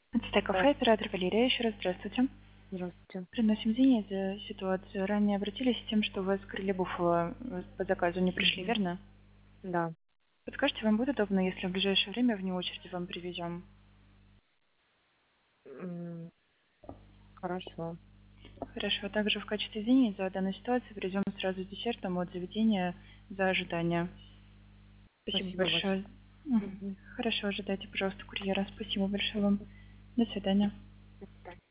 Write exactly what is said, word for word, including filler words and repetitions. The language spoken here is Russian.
Это Да, кафе, оператор Валерия. Еще раз здравствуйте. здравствуйте. Приносим извинения за ситуацию. Ранее обратились с тем, что у вас крылья буфало э, по заказу не пришли, Мгм. верно? Да, Подскажите, вам будет удобно, если в ближайшее время вне очереди вам привезем? м, хорошо. Хорошо. Также в качестве извинений за данную ситуацию привезем сразу с десертом от заведения за ожидание. Спасибо Спасибо большое. большое. Мгм. Мгм. Хорошо, ожидайте, пожалуйста, курьера. Спасибо большое вам. До свидания. До свидания.